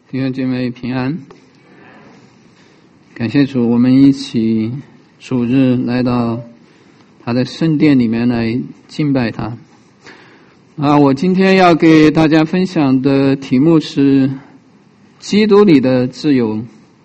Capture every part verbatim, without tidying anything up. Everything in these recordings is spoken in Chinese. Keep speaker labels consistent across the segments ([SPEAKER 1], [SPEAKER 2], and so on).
[SPEAKER 1] 弟兄姐妹平安，感谢主，我们一起主日来到他的圣殿里面来敬拜他。啊，我今天要给大家分享的题目是基督里的自由。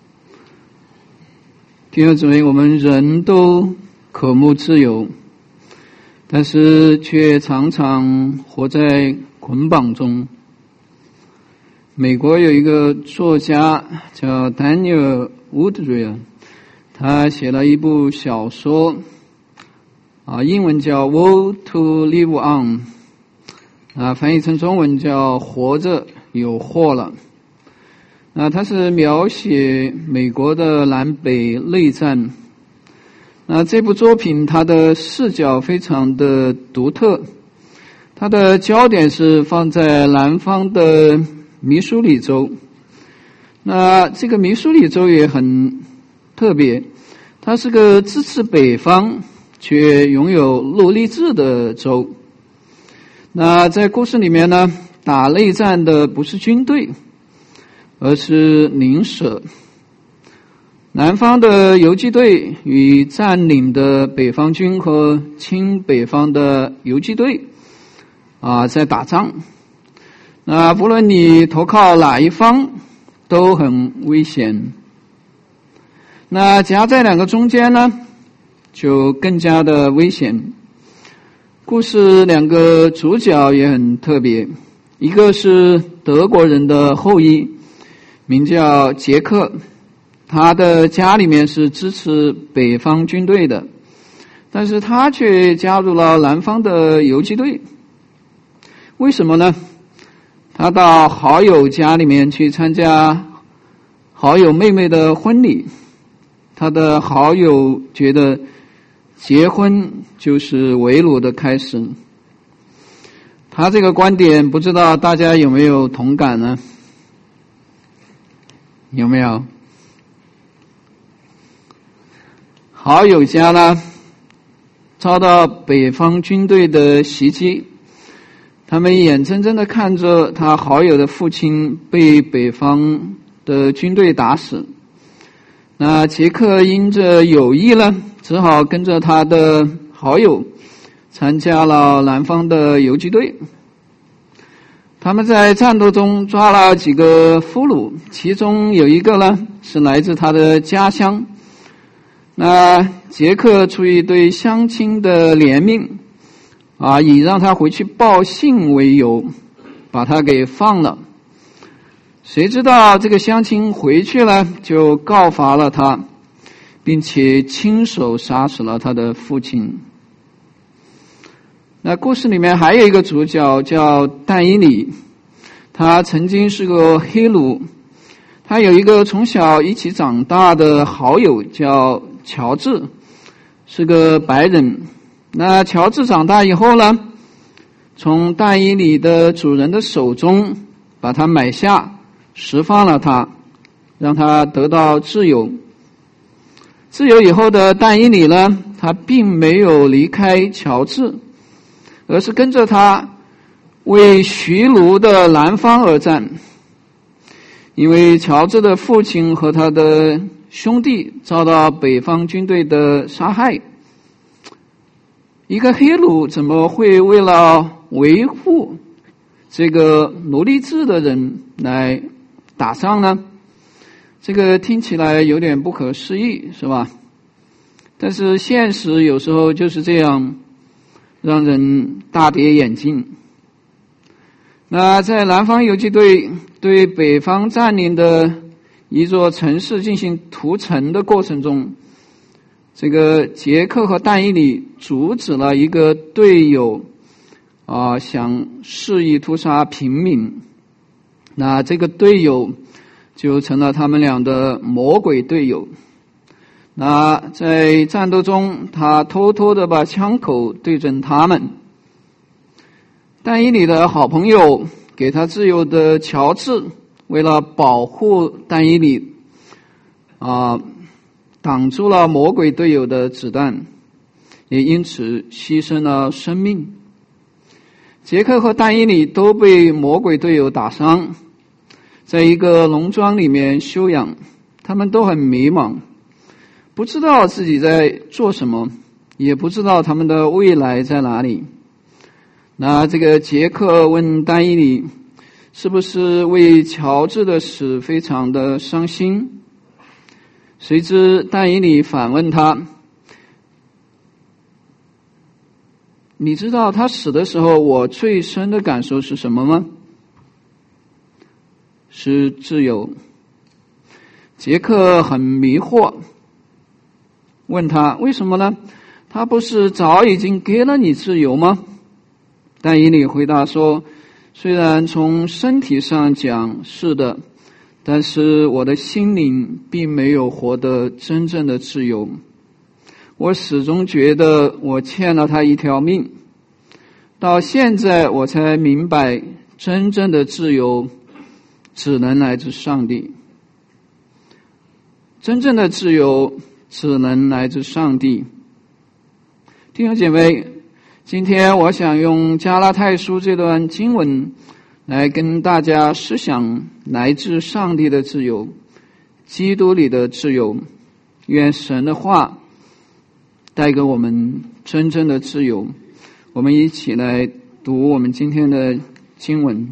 [SPEAKER 1] 弟兄姊妹，我们人都渴慕自由，但是却常常活在捆绑中。美国有一个作家叫 Daniel Woodrell， 他写了一部小说，啊，英文叫 World to Live On， 啊，翻译成中文叫活着有祸了。那他是描写美国的南北内战。那这部作品它的视角非常的独特，它的焦点是放在南方的密苏里州。那这个密苏里州也很特别，它是个支持北方却拥有奴隶制的州。那在故事里面呢，打内战的不是军队，而是邻舍。南方的游击队与占领的北方军和亲北方的游击队啊在打仗。那不论你投靠哪一方都很危险。那夹在两个中间呢，就更加的危险。故事两个主角也很特别，一个是德国人的后裔，名叫杰克，他的家里面是支持北方军队的，但是他却加入了南方的游击队。为什么呢？他到好友家里面去参加好友妹妹的婚礼，他的好友觉得结婚就是为奴的开始。他这个观点不知道大家有没有同感呢？有没有？好友家呢遭到北方军队的袭击，他们眼睁睁地看着他好友的父亲被北方的军队打死。那杰克因着友谊呢，只好跟着他的好友参加了南方的游击队。他们在战斗中抓了几个俘虏，其中有一个呢是来自他的家乡。那杰克出于对乡亲的怜悯啊，以让他回去报信为由，把他给放了。谁知道这个乡亲回去了，就告发了他，并且亲手杀死了他的父亲。那故事里面还有一个主角叫但以理，他曾经是个黑奴，他有一个从小一起长大的好友叫乔治，是个白人。那乔治长大以后呢，从但以理的主人的手中把他买下，释放了他，让他得到自由。自由以后的但以理呢，他并没有离开乔治，而是跟着他为徐奴的南方而战。因为乔治的父亲和他的兄弟遭到北方军队的杀害，一个黑奴怎么会为了维护这个奴隶制的人来打仗呢？这个听起来有点不可思议，是吧？但是现实有时候就是这样，让人大跌眼镜。那在南方游击队对北方占领的一座城市进行屠城的过程中，这个杰克和但以理阻止了一个队友啊想肆意屠杀平民。那这个队友就成了他们俩的魔鬼队友。那在战斗中，他偷偷地把枪口对准他们。但以理的好朋友给他自由的乔治，为了保护但以理啊，挡住了魔鬼队友的子弹，也因此牺牲了生命。杰克和但以理都被魔鬼队友打伤， 在一个农庄里面休养，他们都很迷茫，不知道自己在做什么，也不知道他们的未来在哪里。那这个杰克问但以理，是不是为乔治的死非常的伤心？谁知但以理反问他，你知道他死的时候我最深的感受是什么吗？是自由。杰克很迷惑，问他为什么呢？他不是早已经给了你自由吗？但以理回答说，虽然从身体上讲是的，但是我的心灵并没有活得真正的自由。我始终觉得我欠了他一条命，到现在我才明白，真正的自由只能来自上帝。真正的自由只能来自上帝。弟兄姐妹，今天我想用加拉太书这段经文来跟大家思想来自上帝的自由，基督里的自由。愿神的话带给我们真正的自由。我们一起来读我们今天的经文。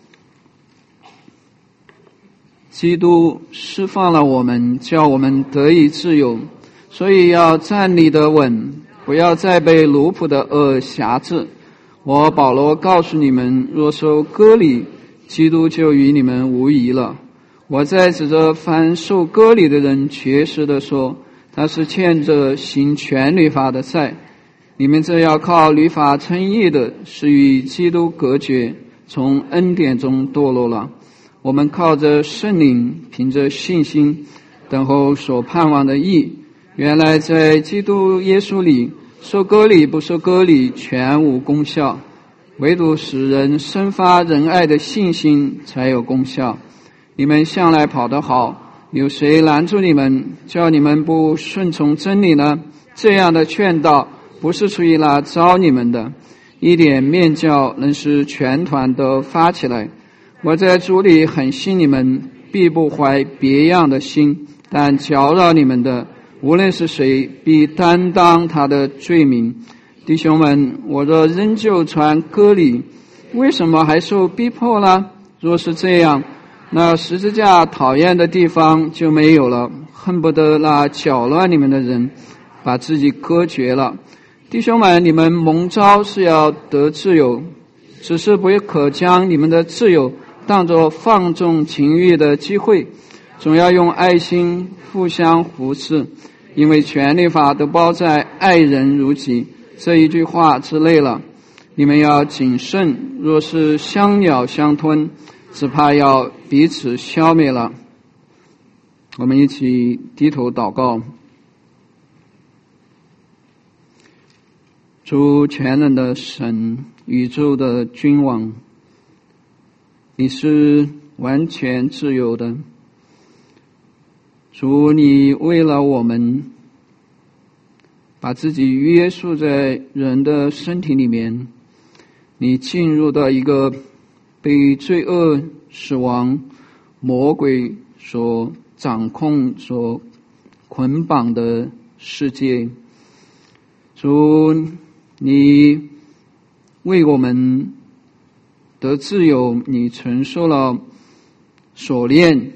[SPEAKER 1] 基督释放了我们，叫我们得以自由，所以要站立得稳，不要再被奴仆的恶辖制。我保罗告诉你们，若受割礼，基督就与你们无异了。我在指着凡受割礼的人确实地说，他是欠着行全律法的债。你们这要靠律法称义的，是与基督隔绝，从恩典中堕落了。我们靠着圣灵，凭着信心等候所盼望的义。原来在基督耶稣里，受割礼不受割礼全无功效，唯独使人生发仁爱的信心才有功效。你们向来跑得好，有谁拦住你们，叫你们不顺从真理呢？这样的劝导不是出于那招你们的，一点面教能使全团都发起来。我在主里很信你们，必不怀别样的心，但搅扰你们的无论是谁，必担当他的罪名。弟兄们，我若仍旧传割礼，为什么还受逼迫呢？若是这样，那十字架讨厌的地方就没有了，恨不得那搅乱你们的人把自己割绝了。弟兄们，你们蒙召是要得自由，只是不可将你们的自由当作放纵情欲的机会，总要用爱心互相扶持，因为全律法都包在爱人如己这一句话之内了。你们要谨慎，若是相咬相吞，只怕要彼此消灭了。我们一起低头祷告。主全能的神，宇宙的君王，你是完全自由的。主，你为了我们把自己约束在人的身体里面，你进入到一个被罪恶、死亡、魔鬼所掌控、所捆绑的世界。主，你为我们得自由，你承受了锁链，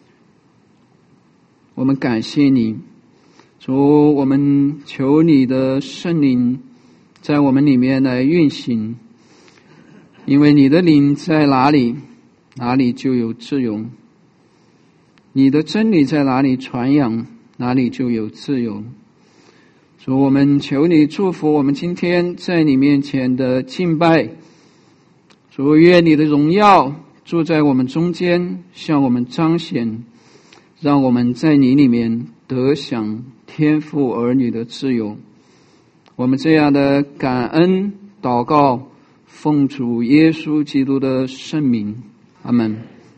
[SPEAKER 1] 我们感谢你。主，我们求你的圣灵在我们里面来运行，因为你的灵在哪里，哪里就有自由。你的真理在哪里传扬，哪里就有自由。主，我们求你祝福我们今天在你面前的敬拜。主，愿你的荣耀住在我们中间，向我们彰显，让我们在你里面得享天父儿女的自由。我们这样的感恩祷告，奉主耶稣基督的圣名，阿们。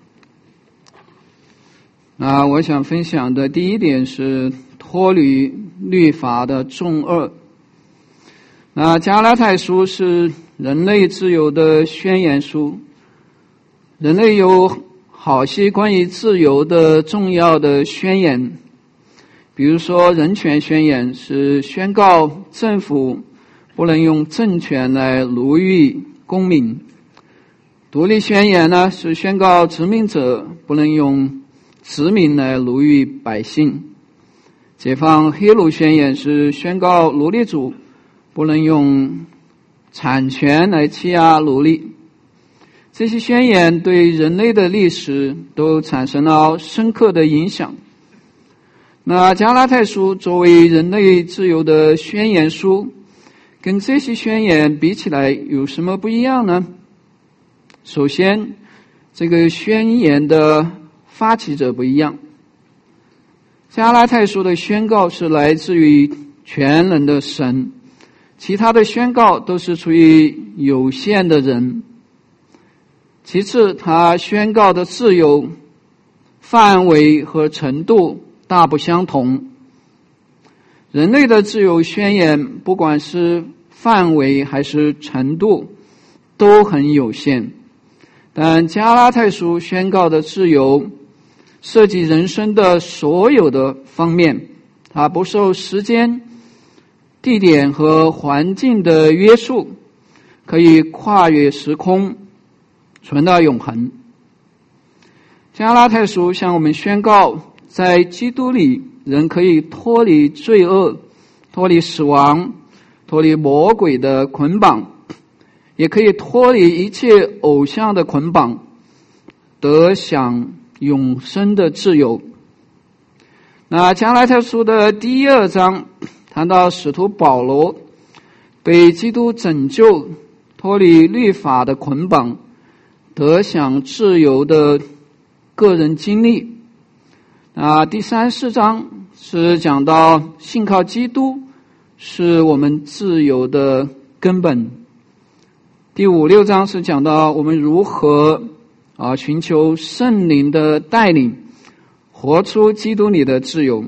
[SPEAKER 1] 那我想分享的第一点是脱离律法的重恶。那加拉太书是人类自由的宣言书，人类有好些关于自由的重要的宣言，比如说人权宣言是宣告政府不能用政权来奴役公民，独立宣言呢是宣告殖民者不能用殖民来奴役百姓，解放黑奴宣言是宣告奴隶主不能用产权来欺压奴隶。这些宣言对人类的历史都产生了深刻的影响。那加拉太书作为人类自由的宣言书，跟这些宣言比起来有什么不一样呢？首先，这个宣言的发起者不一样。加拉太书的宣告是来自于全能的神，其他的宣告都是出于有限的人。其次，他宣告的自由范围和程度大不相同。人类的自由宣言，不管是范围还是程度，都很有限。但加拉太书宣告的自由，涉及人生的所有的方面，它不受时间、地点和环境的约束，可以跨越时空，存到永恒。加拉太书向我们宣告，在基督里人可以脱离罪恶，脱离死亡，脱离魔鬼的捆绑，也可以脱离一切偶像的捆绑，得享永生的自由。那加拉太书的第二章谈到使徒保罗被基督拯救，脱离律法的捆绑，得享自由的个人经历。那第三四章是讲到信靠基督是我们自由的根本。第五六章是讲到我们如何啊寻求圣灵的带领，活出基督里的自由。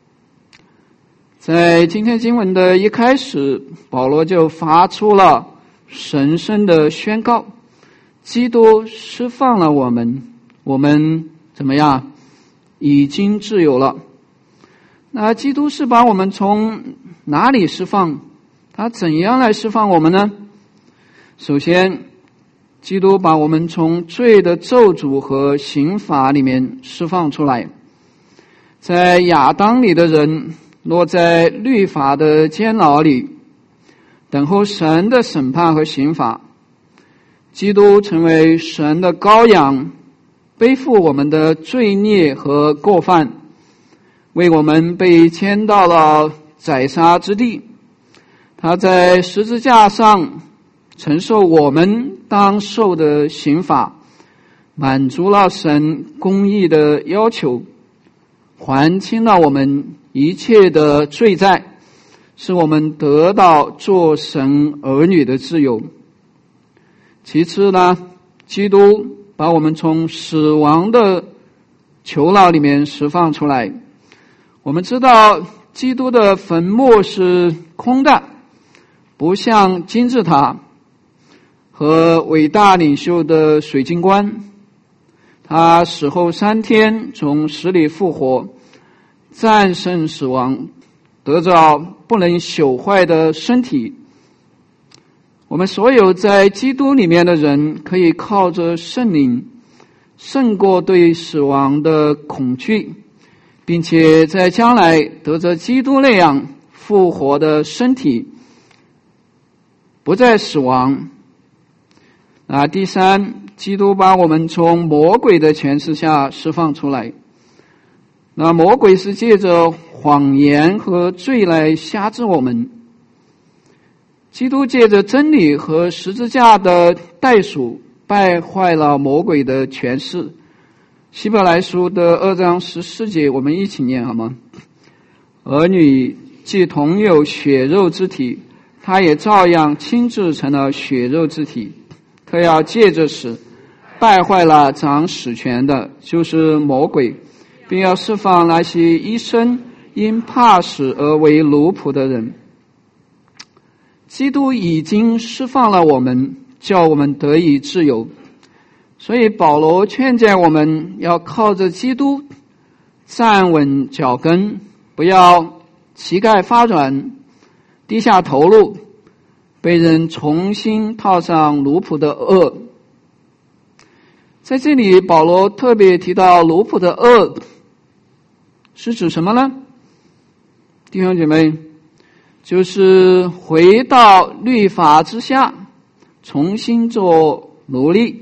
[SPEAKER 1] 在今天经文的一开始，保罗就发出了神圣的宣告，基督释放了我们，我们怎么样？已经自由了。那基督是把我们从哪里释放？他怎样来释放我们呢？首先，基督把我们从罪的咒诅和刑罚里面释放出来。在亚当里的人落在律法的监牢里，等候神的审判和刑罚。基督成为神的羔羊，背负我们的罪孽和过犯，为我们被迁到了宰杀之地。他在十字架上承受我们当受的刑罚，满足了神公义的要求，还清了我们一切的罪债，使我们得到做神儿女的自由。其次呢，基督把我们从死亡的囚牢里面释放出来。我们知道基督的坟墓是空的，不像金字塔和伟大领袖的水晶棺。他死后三天从死里复活，战胜死亡，得着不能朽坏的身体。我们所有在基督里面的人，可以靠着圣灵胜过对死亡的恐惧，并且在将来得着基督那样复活的身体，不再死亡。啊，第三，基督把我们从魔鬼的权势下释放出来。那魔鬼是借着谎言和罪来辖制我们，基督借着真理和十字架的代赎，败坏了魔鬼的权势。希伯来书的二章十四节，我们一起念好吗？儿女既同有血肉之体，他也照样亲自成了血肉之体，他要借着死败坏了掌死权的，就是魔鬼，并要释放那些一生因怕死而为奴仆的人。基督已经释放了我们，叫我们得以自由。 所以保罗劝诫我们要靠着基督站稳脚跟，不要膝盖发软，低下头颅，被人重新套上奴仆的轭。在这里保罗特别提到奴仆的轭是指什么呢？弟兄姐妹，就是回到律法之下，重新做奴隶。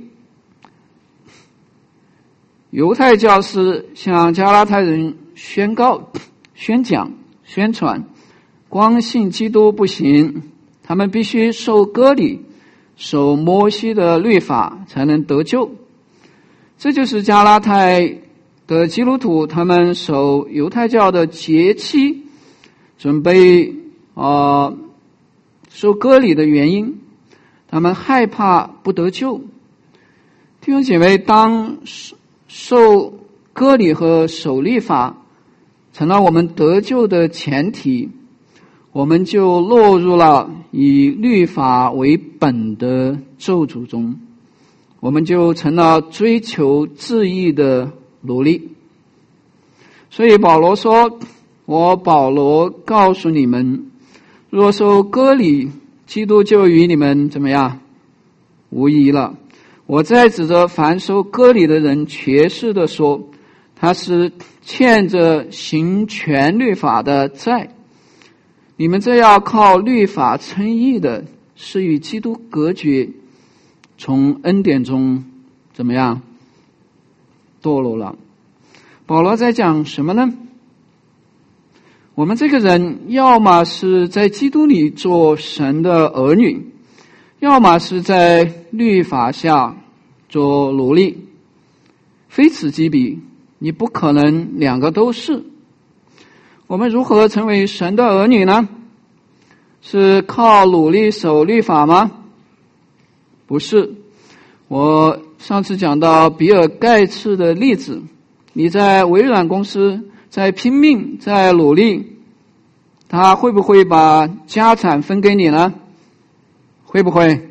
[SPEAKER 1] 犹太教师向加拉太人宣告、宣讲、宣传，光信基督不行，他们必须受割礼，守摩西的律法才能得救。这就是加拉太的基督徒他们守犹太教的节期，准备啊、呃、受割礼的原因。他们害怕不得救。弟兄姐妹，当受割礼和守律法成了我们得救的前提，我们就落入了以律法为本的咒诅中，我们就成了追求自义的奴隶。所以保罗说，我保罗告诉你们，若受割礼，基督就与你们怎么样无异了。我再指着凡受割礼的人确实的说，他是欠着行全律法的债。你们这要靠律法称义的，是与基督隔绝，从恩典中怎么样堕落了。保罗在讲什么呢？我们这个人要么是在基督里做神的儿女，要么是在律法下做奴隶，非此即彼，你不可能两个都是。我们如何成为神的儿女呢？是靠努力守律法吗？不是。我上次讲到比尔盖茨的例子，你在微软公司在拼命在努力，他会不会把家产分给你呢？会不会？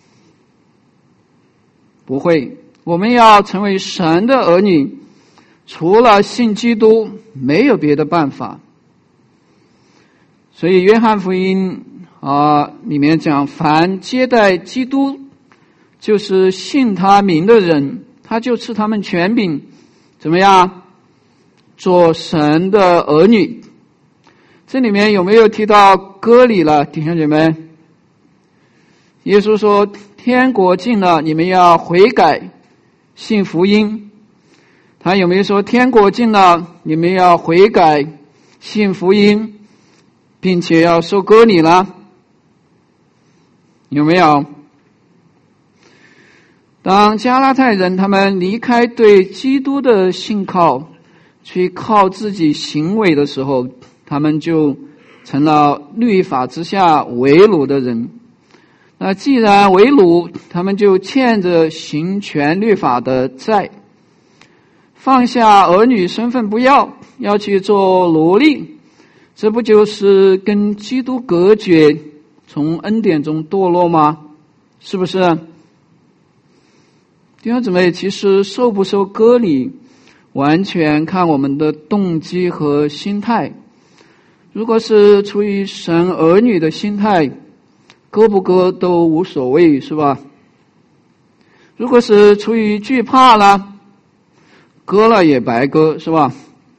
[SPEAKER 1] 不会。我们要成为神的儿女，除了信基督，没有别的办法。所以约翰福音啊里面讲，凡接待基督，就是信他名的人，他就赐他们权柄，怎么样？做神的儿女。这里面有没有提到割礼了，弟兄姐妹？耶稣说，天国近了，你们要悔改，信福音。他有没有说天国近了，你们要悔改，信福音，并且要受割礼了？有没有？当加拉太人他们离开对基督的信靠，去靠自己行为的时候，他们就成了律法之下为奴的人。那既然为奴，他们就欠着行全律法的债，放下儿女身份不要，要去做奴隶，这不就是跟基督隔绝，从恩典中堕落吗？是不是？弟兄姊妹，其实受不受割礼完全看我们的动机和心态。如果是出于神儿女的心态，割不割都无所谓，是吧？如果是出于惧怕了，割了也白割，是吧？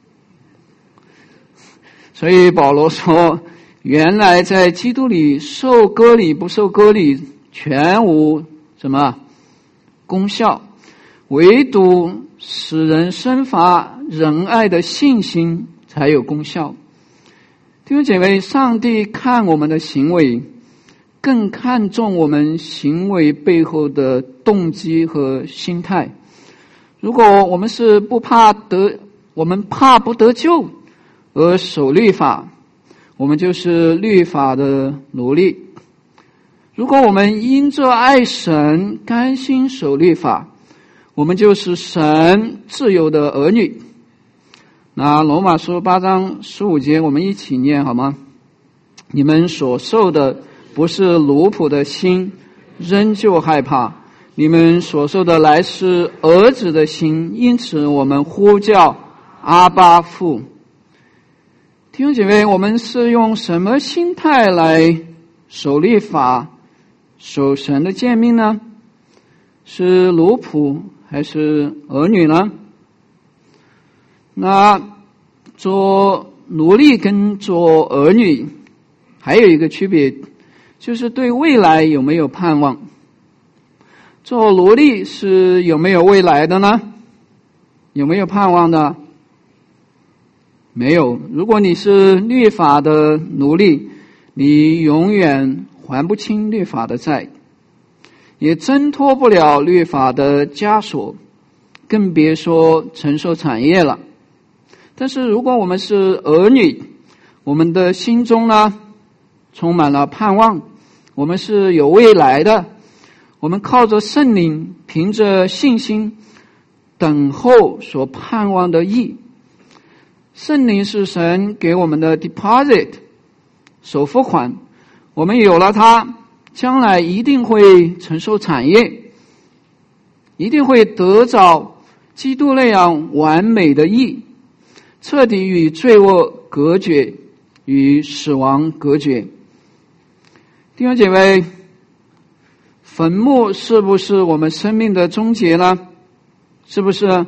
[SPEAKER 1] 所以保罗说，原来在基督里受割礼不受割礼全无什么功效，唯独使人生发仁爱的信心才有功效。弟兄姐妹，上帝看我们的行为，更看重我们行为背后的动机和心态。如果我们是不怕得，我们怕不得救而守律法，我们就是律法的奴隶。如果我们因着爱神甘心守律法，我们就是神自由的儿女。那罗马书八章十五节我们一起念好吗？你们所受的不是奴仆的心，仍旧害怕， 你们所受的乃是儿子的心，因此我们呼叫阿爸父。弟兄姐妹，我们是用什么心态来守律法、守神的诫命呢？是奴仆还是儿女呢？那做奴隶跟做儿女还有一个区别，就是对未来有没有盼望。做奴隶是有没有未来的呢？有没有盼望的？没有。如果你是律法的奴隶，你永远还不清律法的债，也挣脱不了律法的枷锁，更别说承受产业了。但是如果我们是儿女，我们的心中呢充满了盼望，我们是有未来的，我们靠着圣灵，凭着信心等候所盼望的义。圣灵是神给我们的 deposit 首付款，我们有了它，将来一定会承受产业，一定会得着基督那样完美的义，彻底与罪恶隔绝，与死亡隔绝。弟兄姐妹，坟墓是不是我们生命的终结呢？是不是？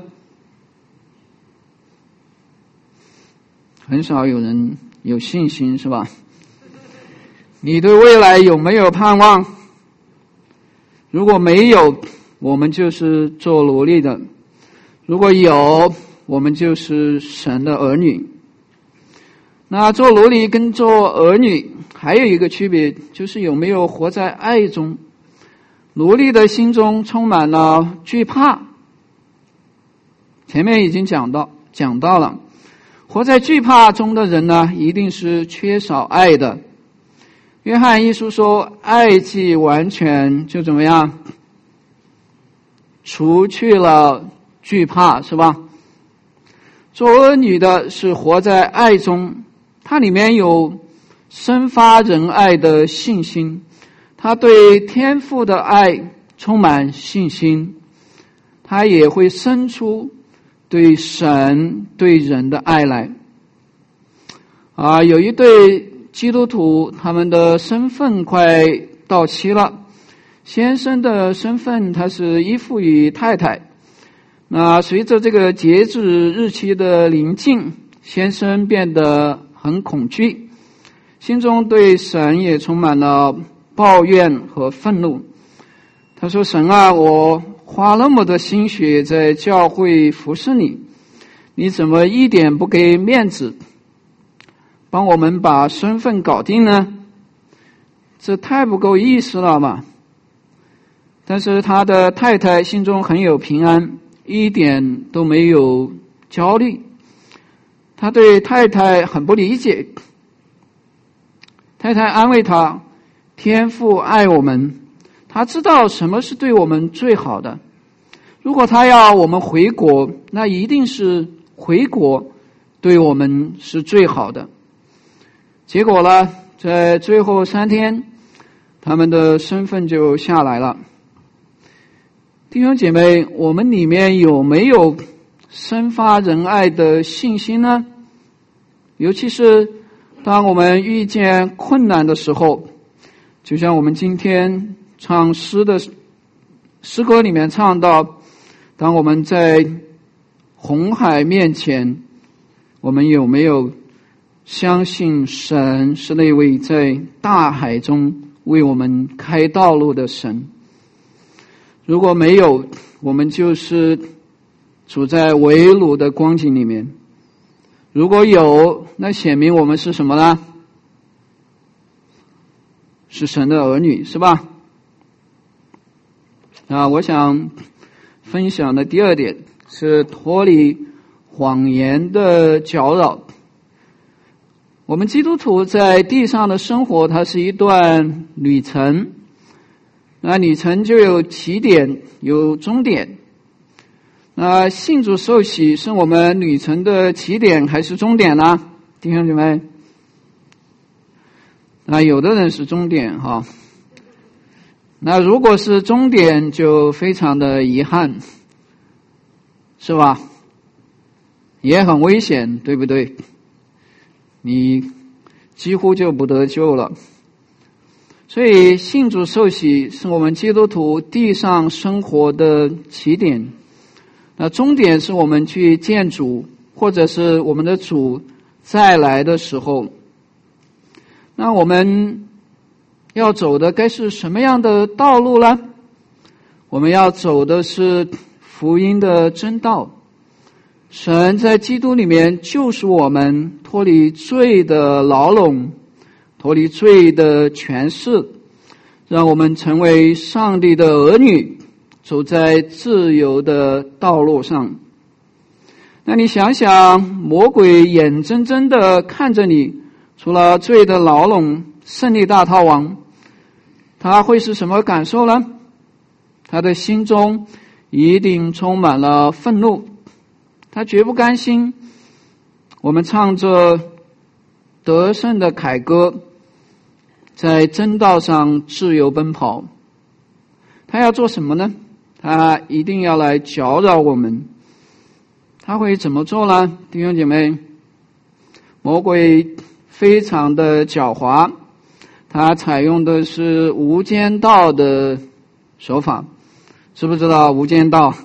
[SPEAKER 1] 很少有人有信心，是吧？你对未来有没有盼望？如果没有，我们就是做奴隶的；如果有，我们就是神的儿女。那做奴隶跟做儿女还有一个区别，就是有没有活在爱中。奴隶的心中充满了惧怕，前面已经讲到讲到了，活在惧怕中的人呢，一定是缺少爱的。约翰一书说，爱既完全，就怎么样？除去了惧怕，是吧？做儿女的是活在爱中，它里面有生发仁爱的信心，他对天父的爱充满信心，他也会生出对神对人的爱来。啊，有一对基督徒，他们的身份快到期了。先生的身份他是依附于太太，那随着这个截止日期的临近，先生变得很恐惧，心中对神也充满了抱怨和愤怒。他说，神啊，我花那么多心血在教会服侍你，你怎么一点不给面子，帮我们把身份搞定呢？这太不够意思了吧。但是他的太太心中很有平安，一点都没有焦虑。他对太太很不理解，太太安慰他，天父爱我们，他知道什么是对我们最好的。如果他要我们回国，那一定是回国对我们是最好的。结果呢，在最后三天，他们的身份就下来了。弟兄姐妹，我们里面有没有生发仁爱的信心呢？尤其是当我们遇见困难的时候，就像我们今天唱诗的诗歌里面唱到，当我们在红海面前，我们有没有相信神是那位在大海中为我们开道路的神？如果没有，我们就是处在围掳的光景里面。如果有，那显明我们是什么呢？是神的儿女，是吧？啊，我想分享的第二点是脱离谎言的搅扰。我们基督徒在地上的生活，它是一段旅程，那旅程就有起点有终点。那信主受洗是我们旅程的起点还是终点呢？弟兄姐妹，那有的人是终点哈， 那如果是终点，就非常的遗憾，是吧？也很危险，对不对？你几乎就不得救了。所以信主受洗是我们基督徒地上生活的起点，那终点是我们去见主，或者是我们的主再来的时候。那我们要走的该是什么样的道路呢？我们要走的是福音的真道。神在基督里面救赎我们，脱离罪的牢笼，脱离罪的权势，让我们成为上帝的儿女，走在自由的道路上。那你想想，魔鬼眼睁睁地看着你除了罪的牢笼胜利大逃亡，他会是什么感受呢？他的心中一定充满了愤怒，他绝不甘心。我们唱着得胜的凯歌，在真道上自由奔跑。他要做什么呢？他一定要来搅扰我们。他会怎么做呢？弟兄姐妹，魔鬼非常的狡猾，他采用的是无间道的手法。知不知道无间道？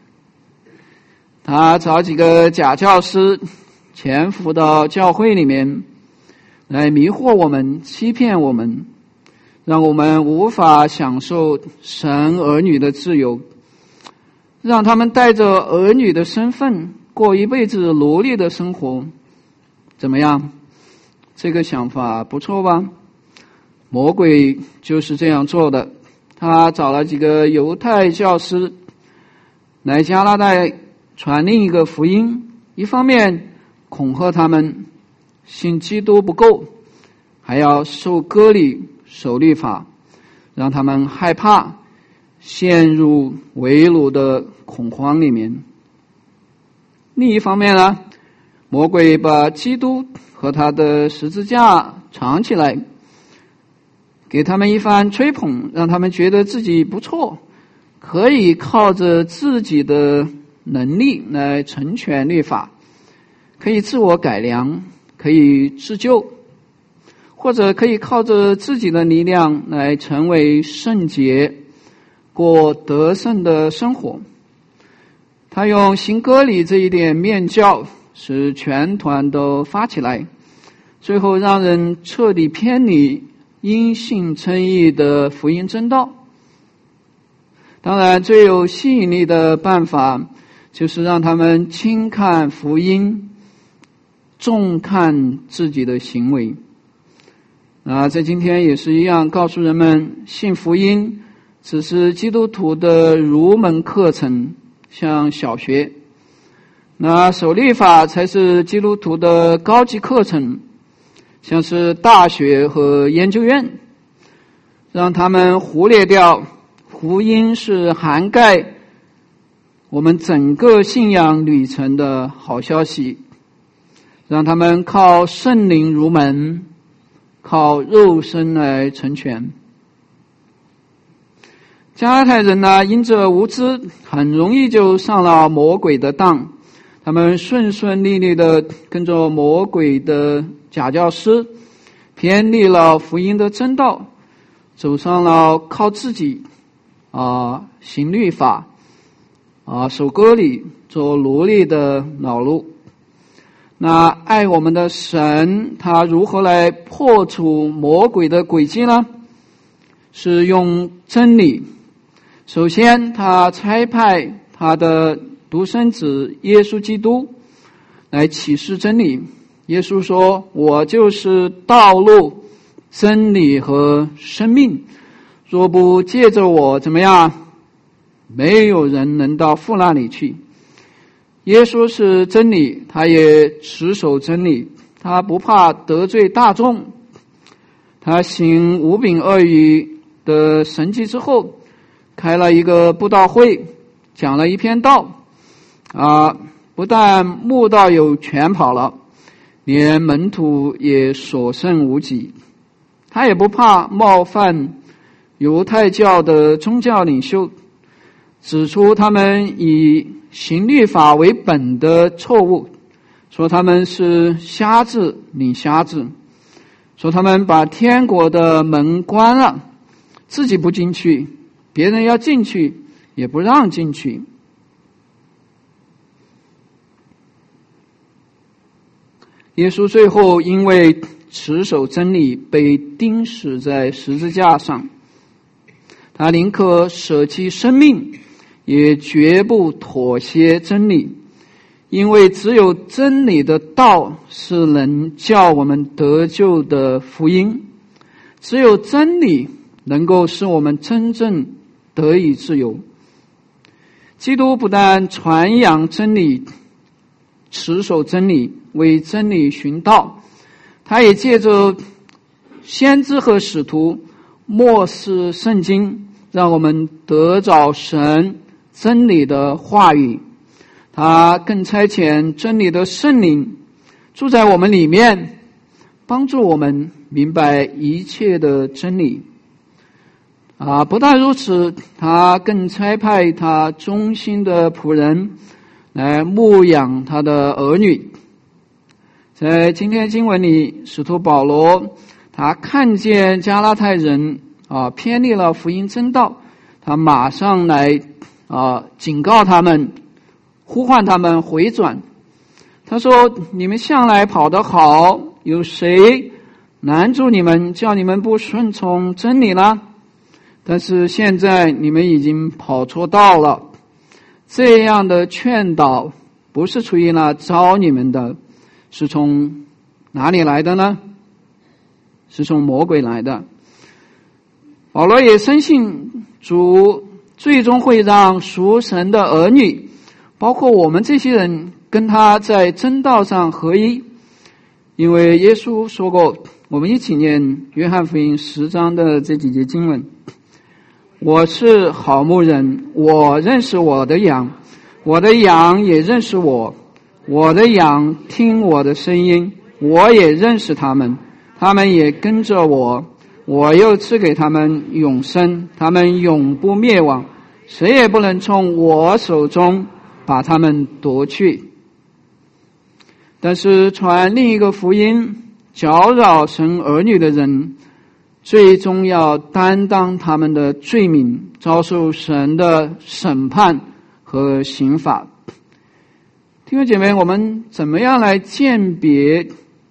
[SPEAKER 1] 他找几个假教师潜伏到教会里面，来迷惑我们，欺骗我们，让我们无法享受神儿女的自由，让他们带着儿女的身份过一辈子奴隶的生活。怎么样？这个想法不错吧？魔鬼就是这样做的。他找了几个犹太教师来加拿大传另一个福音，一方面恐吓他们信基督不够，还要受割礼守律法，让他们害怕，陷入为奴的恐慌里面。另一方面呢，魔鬼把基督和他的十字架藏起来，给他们一番吹捧，让他们觉得自己不错，可以靠着自己的能力来成全律法，可以自我改良，可以自救，或者可以靠着自己的力量来成为圣洁，过得胜的生活。他用行割礼这一点面教，使全团都发起来，最后让人彻底偏离因信称义的福音真道。当然，最有吸引力的办法就是让他们轻看福音，重看自己的行为。啊，在今天也是一样，告诉人们信福音只是基督徒的入门课程，像小学。那守律法才是基督徒的高级课程，像是大学和研究院，让他们忽略掉福音是涵盖我们整个信仰旅程的好消息，让他们靠圣灵入门，靠肉身来成全。加拉太人呢，因着无知，很容易就上了魔鬼的当，他们顺顺利利的跟着魔鬼的假教师，偏离了福音的真道，走上了靠自己啊行律法啊守割礼做奴隶的老路。那爱我们的神，他如何来破除魔鬼的诡计呢？是用真理。首先，他差派他的独生子耶稣基督来启示真理。耶稣说，我就是道路真理和生命，若不借着我怎么样，没有人能到父那里去。耶稣是真理，他也持守真理，他不怕得罪大众。他行五饼二鱼的神迹之后，开了一个布道会，讲了一篇道啊，不但慕道友全跑了，连门徒也所剩无几。他也不怕冒犯犹太教的宗教领袖，指出他们以行律法为本的错误，说他们是瞎子领瞎子，说他们把天国的门关了，自己不进去，别人要进去也不让进去。耶稣最后因为持守真理被钉死在十字架上，他宁可舍弃生命，也绝不妥协真理，因为只有真理的道是能叫我们得救的福音，只有真理能够使我们真正得以自由。基督不但传扬真理，持守真理，为真理寻道，他也借着先知和使徒默示圣经，让我们得着神真理的话语。他更差遣真理的圣灵住在我们里面，帮助我们明白一切的真理。啊，不但如此，他更差派他忠心的仆人来牧养他的儿女。在今天经文里，使徒保罗他看见加拉太人啊偏离了福音真道，他马上来啊警告他们，呼唤他们回转。他说：你们向来跑得好，有谁拦住你们，叫你们不顺从真理呢？但是现在你们已经跑错道了。这样的劝导不是出于那招你们的，是从哪里来的呢？是从魔鬼来的。保罗也深信主最终会让属神的儿女，包括我们这些人，跟他在真道上合一。因为耶稣说过，我们一起念约翰福音十章的这几节经文：我是好牧人，我认识我的羊，我的羊也认识我，我的羊听我的声音，我也认识他们，他们也跟着我，我又赐给他们永生，他们永不灭亡，谁也不能从我手中把他们夺去。但是传另一个福音，搅扰神儿女的人，最终要担当他们的罪名，遭受神的审判和刑罚。弟兄姐妹，我们怎么样来鉴别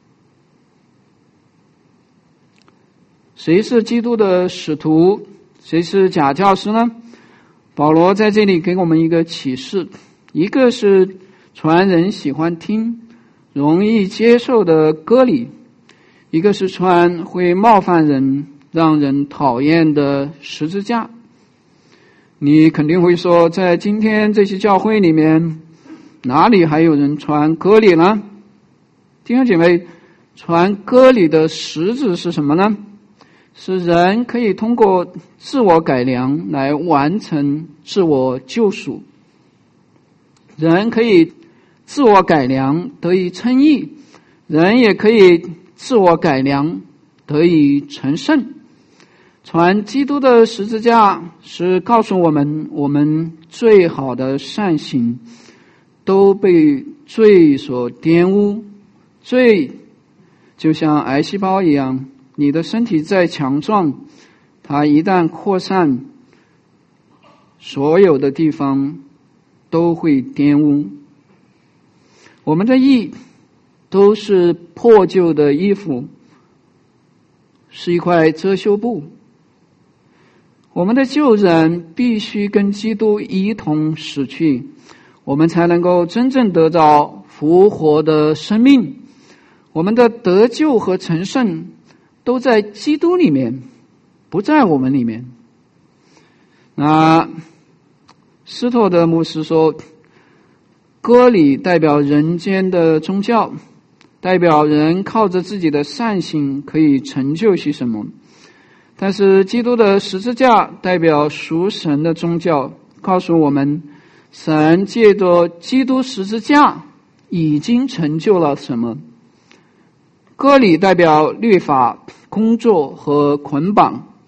[SPEAKER 1] 谁是基督的使徒，谁是假教师呢？保罗在这里给我们一个启示，一个是传人喜欢听、容易接受的歌礼，一个是传会冒犯人、让人讨厌的十字架。你肯定会说，在今天这些教会里面，哪里还有人传歌礼呢？弟兄姐妹，传歌礼的实质是什么呢？是人可以通过自我改良来完成自我救赎，人可以自我改良得以称义，人也可以自我改良得以成圣。传基督的十字架是告诉我们，我们最好的善行都被罪所玷污。罪就像癌细胞一样，你的身体再强壮，它一旦扩散，所有的地方都会玷污。我们的义都是破旧的衣服，是一块遮羞布。我们的旧人必须跟基督一同死去，我们才能够真正得到复活的生命。我们的得救和成圣都在基督里面，不在我们里面。那斯托德牧师说，歌礼代表人间的宗教，代表人靠着自己的善行可以成就些什么。但是基督的十字架代表属神的宗教，告诉我们神借着基督十字架已经成就了什么。歌礼代表律法、工作和捆绑，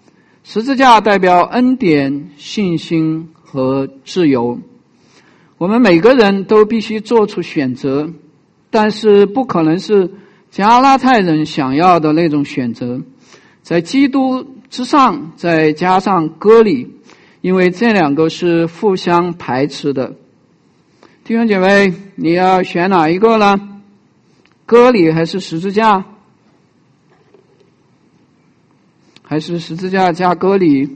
[SPEAKER 1] 十字架代表恩典、信心和自由。我们每个人都必须做出选择，但是不可能是加拉太人想要的那种选择，在基督之上再加上割礼，因为这两个是互相排斥的。弟兄姐妹，你要选哪一个呢？割礼还是十字架？还是十字架加割礼？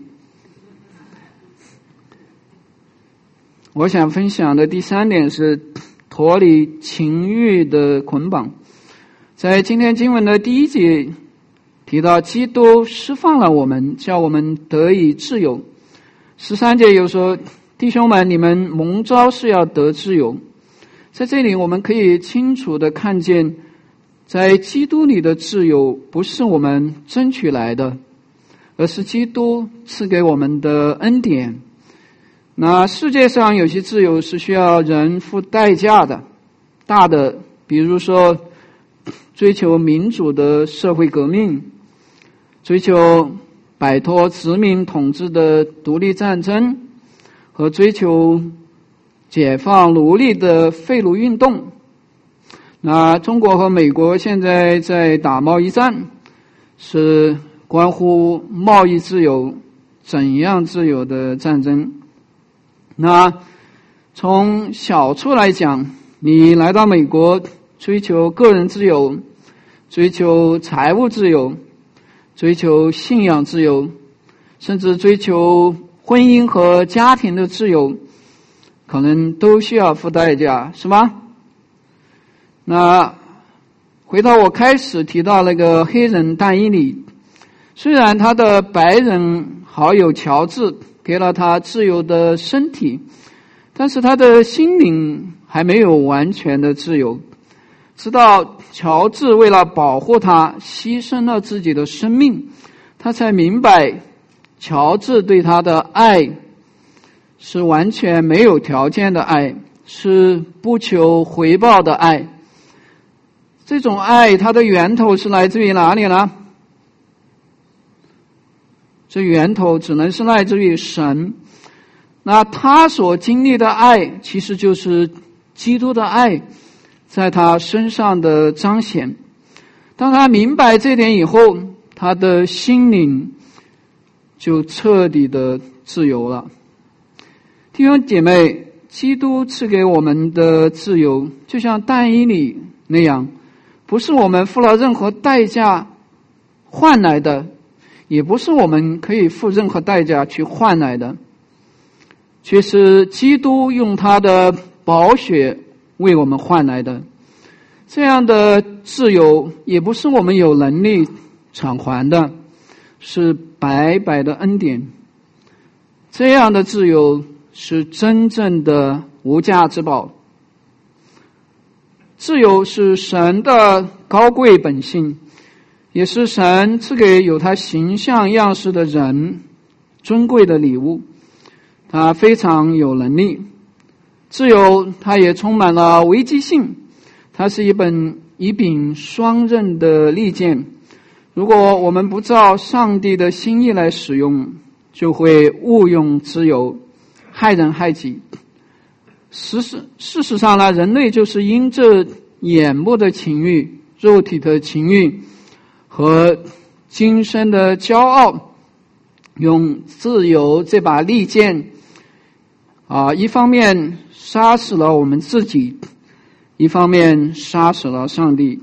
[SPEAKER 1] 我想分享的第三点是脱离情欲的捆绑。在今天经文的第一节提到，基督释放了我们，叫我们得以自由。十三节又说，弟兄们，你们蒙召是要得自由。在这里我们可以清楚地看见，在基督里的自由不是我们争取来的，而是基督赐给我们的恩典。那世界上有些自由是需要人付代价的，大的比如说追求民主的社会革命，追求摆脱殖民统治的独立战争，和追求解放奴隶的废奴运动。那中国和美国现在在打贸易战，是关乎贸易自由怎样自由的战争。那从小处来讲，你来到美国追求个人自由，追求财务自由，追求信仰自由，甚至追求婚姻和家庭的自由，可能都需要付代价，是吧？那回到我开始提到那个黑人但以理，虽然他的白人好友乔治给了他自由的身体，但是他的心灵还没有完全的自由。直到乔治为了保护他牺牲了自己的生命，他才明白乔治对他的爱是完全没有条件的爱，是不求回报的爱。这种爱它的源头是来自于哪里呢？这源头只能是来自于神。那他所经历的爱其实就是基督的爱在他身上的彰显。当他明白这点以后，他的心灵就彻底的自由了。弟兄姐妹，基督赐给我们的自由就像但以理那样，不是我们付了任何代价换来的，也不是我们可以付任何代价去换来的，却是基督用他的宝血为我们换来的。这样的自由也不是我们有能力偿还的，是白白的恩典。这样的自由是真正的无价之宝。自由是神的高贵本性，也是神赐给有他形象样式的人尊贵的礼物。他非常有能力。自由它也充满了危机性，它是一本一柄双刃的利剑。如果我们不照上帝的心意来使用，就会误用自由，害人害己。事实事实上呢，人类就是因这眼目的情欲、肉体的情欲和今生的骄傲，用自由这把利剑啊，一方面杀死了我们自己，一方面杀死了上帝。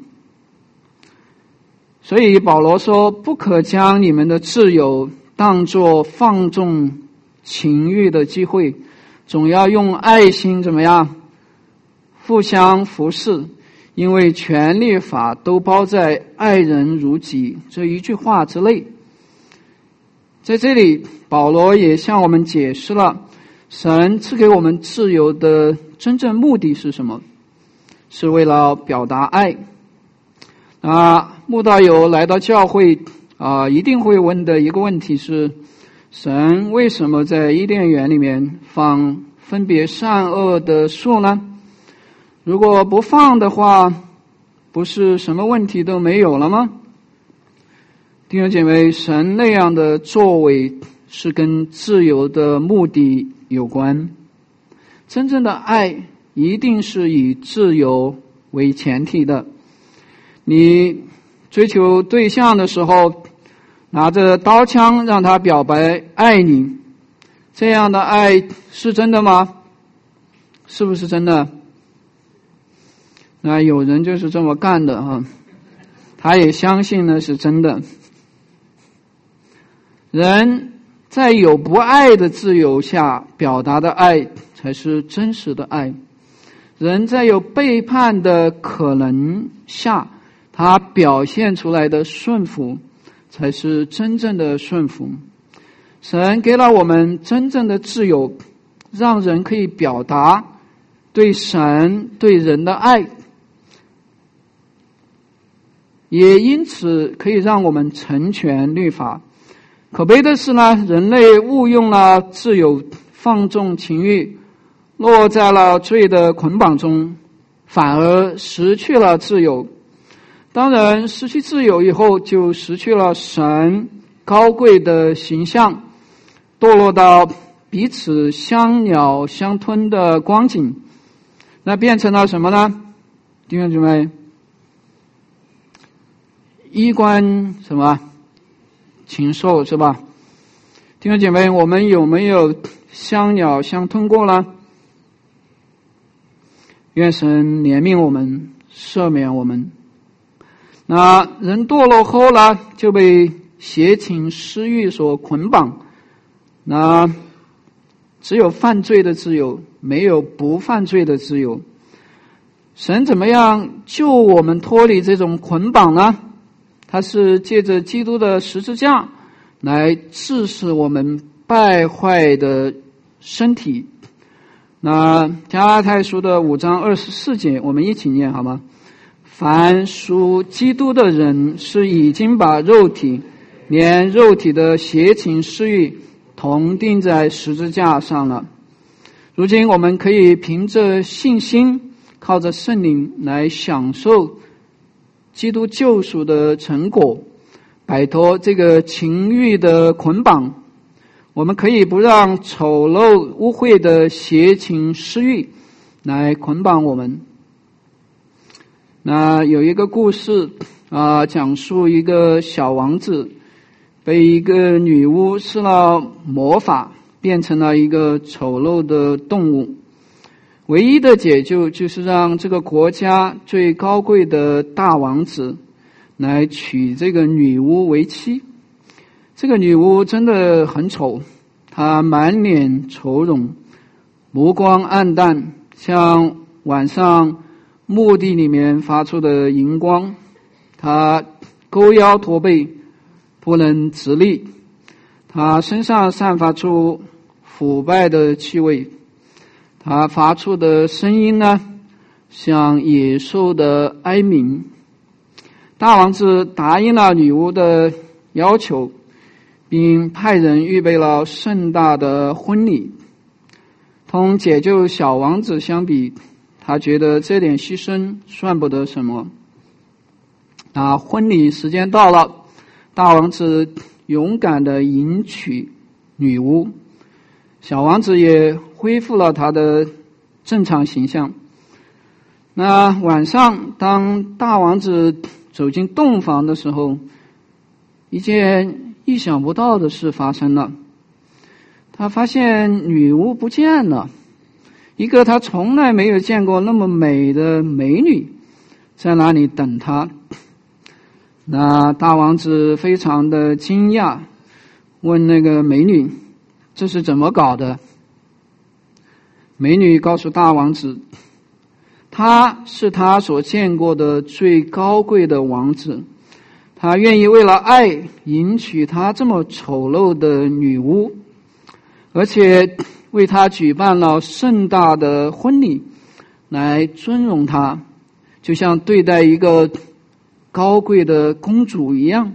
[SPEAKER 1] 所以保罗说，不可将你们的自由当作放纵情欲的机会，总要用爱心怎么样互相服侍，因为全律法都包在爱人如己这一句话之内。在这里保罗也向我们解释了神赐给我们自由的真正目的是什么，是为了表达爱。啊，慕道友来到教会啊，一定会问的一个问题是，神为什么在伊甸园里面放分别善恶的树呢？如果不放的话，不是什么问题都没有了吗？ 弟兄姐妹，神那样的作为是跟自由的目的有关。真正的爱一定是以自由为前提的。你追求对象的时候，拿着刀枪让他表白爱你，这样的爱是真的吗？是不是真的？那有人就是这么干的啊，他也相信那是真的。人在有不爱的自由下表达的爱才是真实的爱，人在有背叛的可能下他表现出来的顺服才是真正的顺服。神给了我们真正的自由，让人可以表达对神对人的爱，也因此可以让我们成全律法。可悲的是呢，人类误用了自由，放纵情欲，落在了罪的捆绑中，反而失去了自由。当人失去自由以后，就失去了神高贵的形象，堕落到彼此相咬相吞的光景，那变成了什么呢？弟兄姊妹，衣冠什么禽兽，是吧？弟兄姐妹，我们有没有相咬相吞过呢？愿神怜悯我们，赦免我们。那人堕落后呢，就被邪情私欲所捆绑，那只有犯罪的自由，没有不犯罪的自由。神怎么样救我们脱离这种捆绑呢？他是借着基督的十字架来治死我们败坏的身体。那加拉太书的五章二十四节，我们一起念好吗？凡属基督的人，是已经把肉体连肉体的邪情私欲同钉在十字架上了。如今我们可以凭着信心，靠着圣灵来享受基督救赎的成果，摆脱这个情欲的捆绑。我们可以不让丑陋污秽的邪情私欲来捆绑我们。那有一个故事啊、呃，讲述一个小王子被一个女巫施了魔法，变成了一个丑陋的动物。唯一的解救就是让这个国家最高贵的大王子来娶这个女巫为妻。这个女巫真的很丑，她满脸愁容，目光暗淡，像晚上墓地里面发出的荧光。她勾腰驼背，不能直立，她身上散发出腐败的气味，他发出的声音呢，像野兽的哀鸣。大王子答应了女巫的要求，并派人预备了盛大的婚礼。同解救小王子相比，他觉得这点牺牲算不得什么。那婚礼时间到了，大王子勇敢地迎娶女巫，小王子也恢复了他的正常形象。那晚上，当大王子走进洞房的时候，一件意想不到的事发生了。他发现女巫不见了，一个他从来没有见过那么美的美女在那里等他。那大王子非常的惊讶，问那个美女，这是怎么搞的？美女告诉大王子，他是他所见过的最高贵的王子，他愿意为了爱迎娶他这么丑陋的女巫，而且为他举办了盛大的婚礼来尊荣他，就像对待一个高贵的公主一样。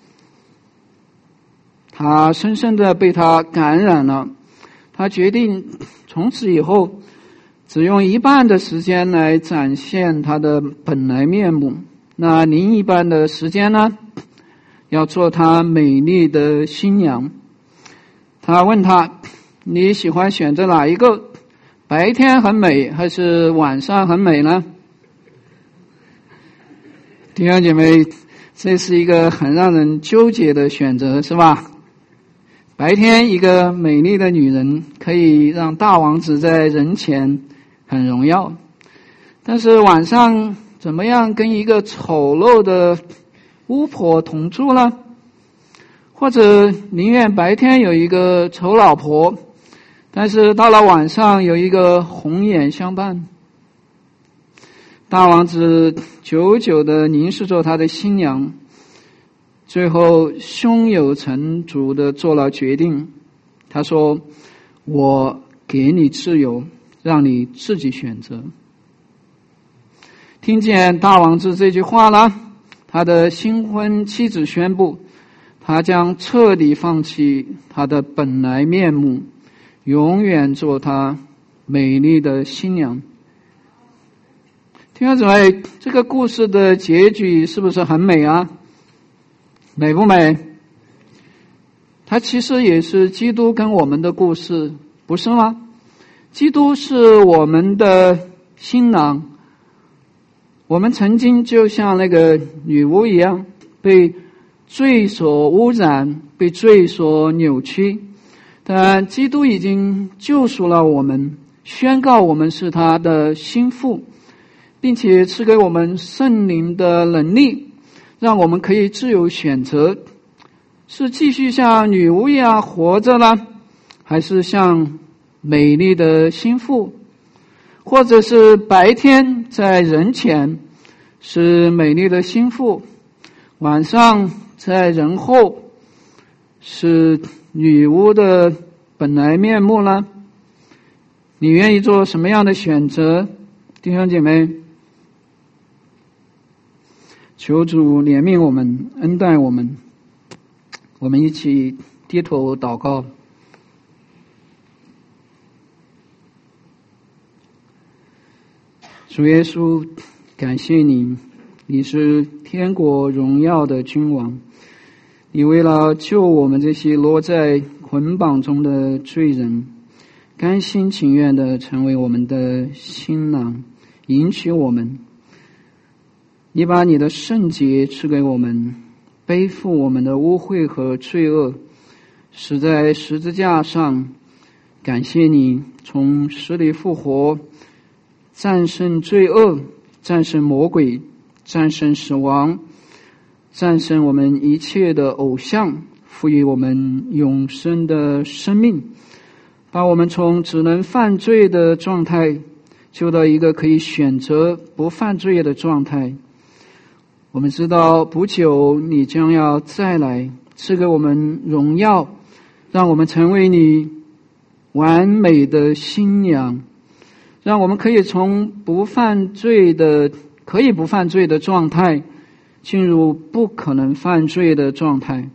[SPEAKER 1] 他深深地被他感染了，他决定从此以后只用一半的时间来展现他的本来面目，那另一半的时间呢， 要做他美丽的新娘。他问他，你喜欢选择哪一个？白天很美还是晚上很美呢？弟兄姐妹，这是一个很让人纠结的选择，是吧？白天一个美丽的女人可以让大王子在人前很荣耀，但是晚上怎么样跟一个丑陋的巫婆同住呢？或者宁愿白天有一个丑老婆，但是到了晚上有一个红颜相伴。大王子久久地凝视着他的新娘，最后胸有成竹地做了决定。他说，我给你自由，让你自己选择。听见大王子这句话了，他的新婚妻子宣布，他将彻底放弃他的本来面目，永远做他美丽的新娘。听众姊妹，这个故事的结局是不是很美啊？美不美？它其实也是基督跟我们的故事，不是吗？基督是我们的新郎，我们曾经就像那个女巫一样，被罪所污染，被罪所扭曲，但基督已经救赎了我们，宣告我们是他的心腹，并且赐给我们圣灵的能力，让我们可以自由选择，是继续像女巫一样活着呢，还是像美丽的心腹，或者是白天在人前是美丽的心腹，晚上在人后是女巫的本来面目呢？你愿意做什么样的选择？弟兄姐妹，求主怜悯我们，恩待我们。我们一起低头祷告。主耶稣，感谢你，你是天国荣耀的君王，你为了救我们这些落在捆绑中的罪人，甘心情愿地成为我们的新郎，迎娶我们。你把你的圣洁赐给我们，背负我们的污秽和罪恶，死在十字架上。感谢你从死里复活，战胜罪恶，战胜魔鬼，战胜死亡，战胜我们一切的偶像，赋予我们永生的生命，把我们从只能犯罪的状态救到一个可以选择不犯罪的状态。我们知道不久你将要再来，赐给我们荣耀，让我们成为你完美的新娘，让我们可以从不犯罪的可以不犯罪的状态进入不可能犯罪的状态，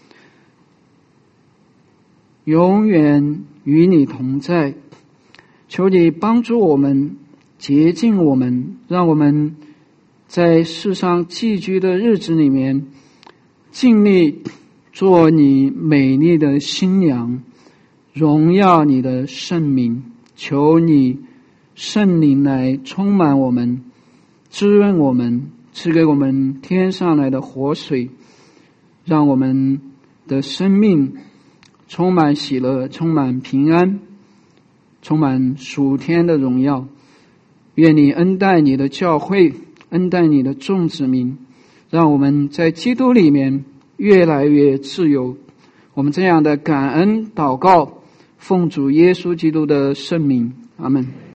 [SPEAKER 1] 永远与你同在。求你帮助我们，洁净我们，让我们在世上寄居的日子里面尽力做你美丽的新娘，荣耀你的圣名。求你圣灵来充满我们，滋润我们，赐给我们天上来的活水，让我们的生命充满喜乐，充满平安，充满属天的荣耀。愿你恩待你的教会，恩待你的众子民，让我们在基督里面越来越自由。我们这样的感恩祷告，奉主耶稣基督的圣名，阿们。